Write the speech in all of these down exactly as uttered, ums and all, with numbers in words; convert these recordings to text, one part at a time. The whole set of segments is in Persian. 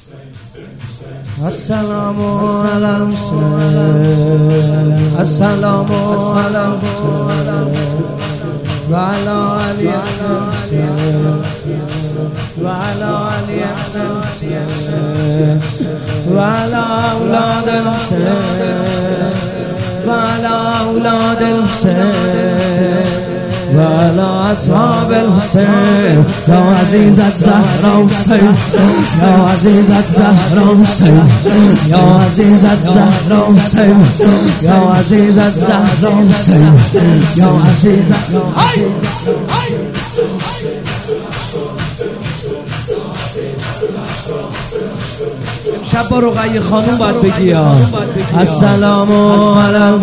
السلام علیکم السلام علیکم و علی علی و علی علی و علی اولاد الحسین و علی اولاد الحسین و علی اصحاب الحسین یا عزیز الزهرا حسین یا عزیز الزهرا حسین یا عزیز الزهرا حسین یا عزیز الزهرا حسین یا عزیز شب با رقیه خانوم باید بگی السلام علیکم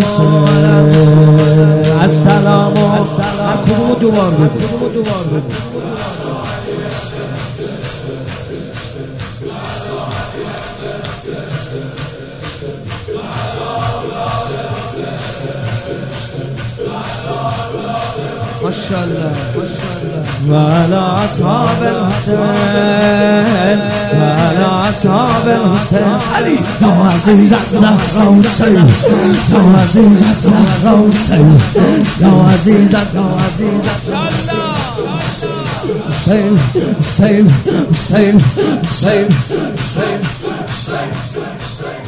السلام هر کدومو دوبار بگو ماشاءالله و علی اصحاب الحسین و علی اصحاب الحسین علی یا عزیز الزهرا حسین یا عزیز الزهرا حسین یا عزیز حسین حسین حسین حسین حسین